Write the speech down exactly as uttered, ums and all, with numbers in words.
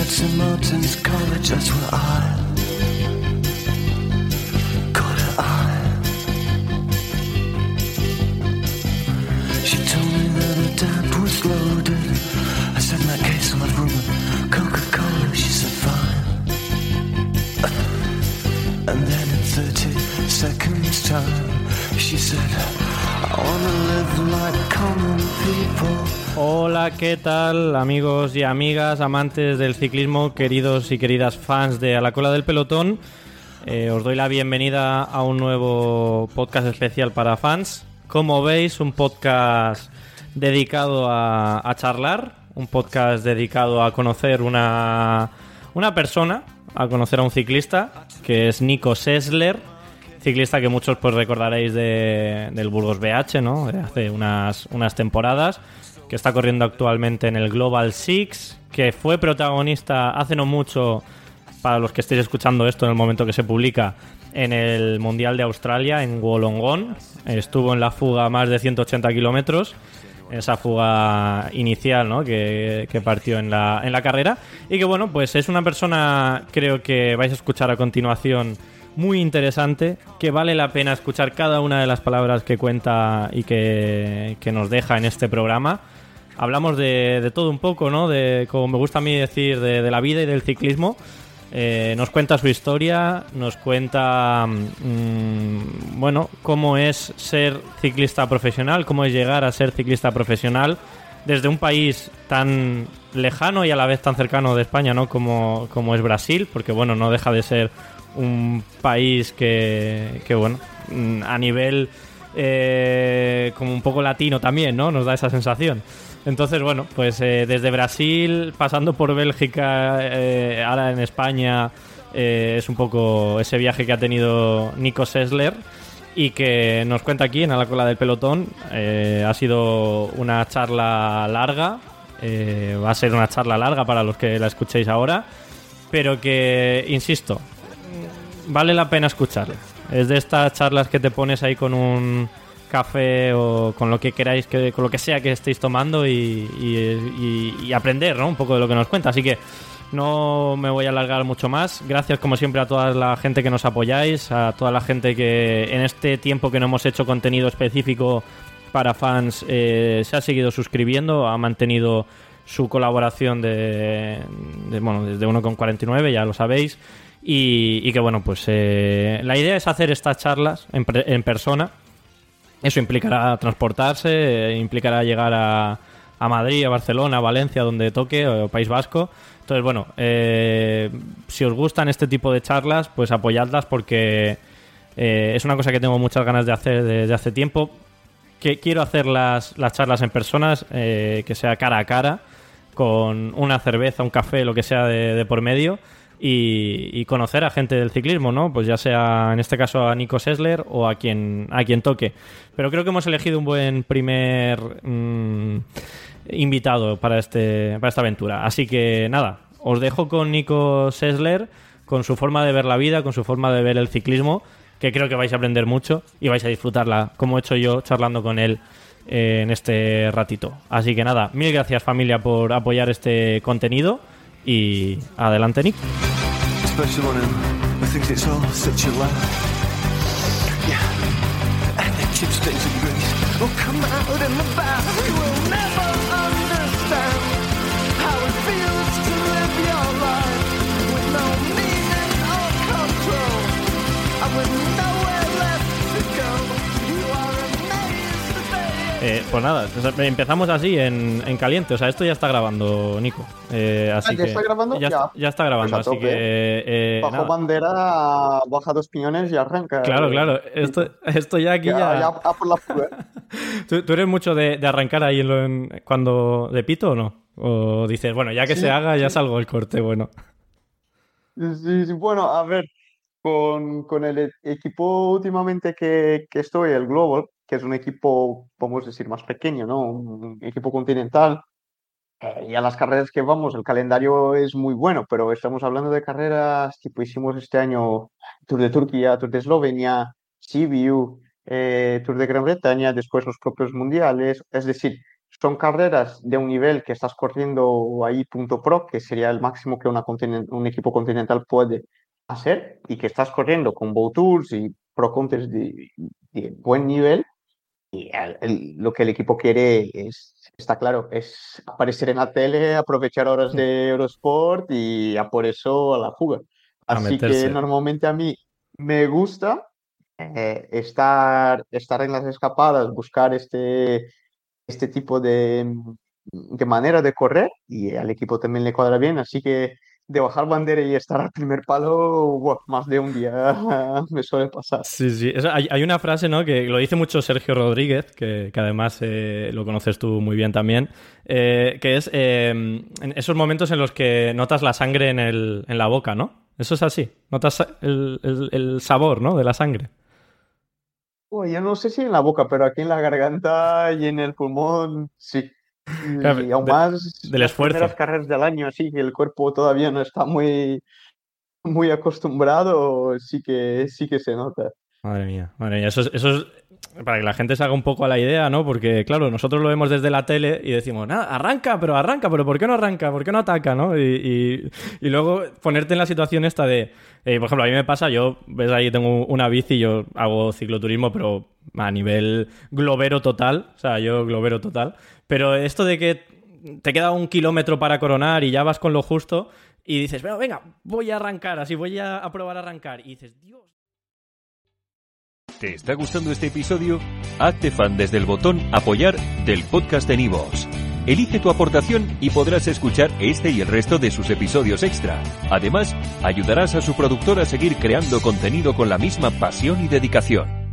at Saint Martin's College, that's where I caught her eye. She told me that her dad was loaded. I said, in that case, I'll have rum and Coca-Cola. She said, fine. And then in thirty seconds time, she said, I wanna live like common people. Hola, ¿qué tal, amigos y amigas, amantes del ciclismo, queridos y queridas fans de A la Cola del Pelotón? Eh, os doy la bienvenida a un nuevo podcast especial para fans. Como veis, un podcast dedicado a, a charlar, un podcast dedicado a conocer una, una persona, a conocer a un ciclista, que es Nico Sessler, ciclista que muchos pues recordaréis de, del Burgos B H, ¿no? De hace unas, unas temporadas, que está corriendo actualmente en el Global Six, que fue protagonista hace no mucho, para los que estéis escuchando esto en el momento que se publica, en el Mundial de Australia, en Wollongong. Estuvo en la fuga más de ciento ochenta kilómetros, en esa fuga inicial, ¿no? que, que partió en la, en la carrera. Y que, bueno, pues es una persona, creo que vais a escuchar a continuación, muy interesante, que vale la pena escuchar cada una de las palabras que cuenta y que, que nos deja en este programa. Hablamos de, de todo un poco, ¿no? De, como me gusta a mí decir, de, de la vida y del ciclismo. Eh, nos cuenta su historia, nos cuenta, mmm, bueno, cómo es ser ciclista profesional, cómo es llegar a ser ciclista profesional desde un país tan lejano y a la vez tan cercano de España, ¿no? Como, como es Brasil, porque, bueno, no deja de ser un país que, que bueno, a nivel eh, como un poco latino también, ¿no? Nos da esa sensación. Entonces, bueno, pues eh, desde Brasil, pasando por Bélgica, eh, ahora en España, eh, es un poco ese viaje que ha tenido Nico Sessler y que nos cuenta aquí en A la Cola del Pelotón. Eh, ha sido una charla larga, eh, va a ser una charla larga para los que la escuchéis ahora, pero que, insisto, vale la pena escucharla. Es de estas charlas que te pones ahí con un café o con lo que queráis, que, con lo que sea que estéis tomando y, y, y, y aprender, ¿no? Un poco de lo que nos cuenta. Así que no me voy a alargar mucho más. Gracias, como siempre, a toda la gente que nos apoyáis, a toda la gente que en este tiempo que no hemos hecho contenido específico para fans eh, se ha seguido suscribiendo, ha mantenido su colaboración de, de bueno, desde uno coma cuarenta y nueve, ya lo sabéis. Y, y que, bueno, pues eh, la idea es hacer estas charlas en, pre- en persona. Eso implicará transportarse, eh, implicará llegar a, a Madrid, a Barcelona, a Valencia, donde toque, o País Vasco. Entonces, bueno, eh, si os gustan este tipo de charlas, pues apoyadlas, porque eh, es una cosa que tengo muchas ganas de hacer desde hace tiempo. Que quiero hacer las, las charlas en personas, eh, que sea cara a cara, con una cerveza, un café, lo que sea de, de por medio. Y, y conocer a gente del ciclismo, ¿no? Pues ya sea en este caso a Nico Sessler o a quien a quien toque. Pero creo que hemos elegido un buen primer mmm, invitado para este para esta aventura. Así que nada, os dejo con Nico Sessler, con su forma de ver la vida, con su forma de ver el ciclismo, que creo que vais a aprender mucho y vais a disfrutarla, como he hecho yo charlando con él eh, en este ratito. Así que nada, mil gracias, familia, por apoyar este contenido. Y adelante, Nick. Especially one who thinks it's all such a lie. Yeah, and the chip stains of grace will come out in the back. You will never understand how it feels to live your life with no meaning or control, and with nowhere left to go. You are amazed that they... Eh, pues nada, empezamos así en, en caliente. O sea, esto ya está grabando, Nico. Eh, así ¿Ya que está grabando? Ya, Ya. Está, ya está grabando, Pues a así tope. que... Eh, Bajo nada. bandera, baja dos piñones y arranca. Claro, claro. Esto, esto ya aquí ya... ya... ya a por la fuga. ¿Tú, ¿Tú eres mucho de, de arrancar ahí en lo, en, cuando de pito o no? ¿O dices, bueno, ya que Sí, se haga, ya sí. salgo el corte, bueno? Sí, sí, bueno, a ver, con, con el e- equipo últimamente que, que estoy, el Global, que es un equipo, vamos a decir, más pequeño, ¿no? Un equipo continental. Eh, y a las carreras que vamos, el calendario es muy bueno, pero estamos hablando de carreras tipo hicimos este año Tour de Turquía, Tour de Eslovenia, Sibiu, eh, Tour de Gran Bretaña, después los propios mundiales. Es decir, son carreras de un nivel que estás corriendo ahí punto pro, que sería el máximo que una continen- un equipo continental puede hacer, y que estás corriendo con Bow Tools y Pro Counters de, de buen nivel. Y el- el- lo que el equipo quiere es, está claro, es aparecer en la tele, aprovechar horas de Eurosport y a por eso a la fuga. A Así que meterse. normalmente a mí me gusta eh, estar, estar en las escapadas, buscar este, este tipo de, de manera de correr, y al equipo también le cuadra bien. Así que de bajar bandera y estar al primer palo, buah, más de un día me suele pasar. Sí, sí. Eso- hay, hay una frase, ¿no? Que lo dice mucho Sergio Rodríguez, que, que además eh, lo conoces tú muy bien también, eh, que es eh, en esos momentos en los que notas la sangre en, el, en la boca, ¿no? Eso es así. Notas el, el- el sabor, ¿no? De la sangre. Uy, yo no sé si en la boca, pero aquí en la garganta y en el pulmón, sí. Claro, Y aún de- más del las esfuerzo. primeras carreras del año, así que el cuerpo todavía no está muy, muy acostumbrado, sí que, sí que se nota. Madre mía, madre mía. Eso es, eso es para que la gente se haga un poco a la idea, ¿no? Porque, claro, nosotros lo vemos desde la tele y decimos, nada, arranca, pero arranca, pero ¿por qué no arranca? ¿Por qué no ataca, no? Y, y- y luego ponerte en la situación esta de, eh, por ejemplo, a mí me pasa, yo, ves ahí, tengo una bici, yo hago cicloturismo, pero a nivel globero total, o sea, yo globero total, pero esto de que te queda un kilómetro para coronar y ya vas con lo justo y dices, bueno, venga, voy a arrancar, así voy a, a probar a arrancar, y dices, Dios. ¿Te está gustando este episodio? Hazte fan desde el botón Apoyar del podcast de Nivos. Elige tu aportación y podrás escuchar este y el resto de sus episodios extra. Además, ayudarás a su productor a seguir creando contenido con la misma pasión y dedicación.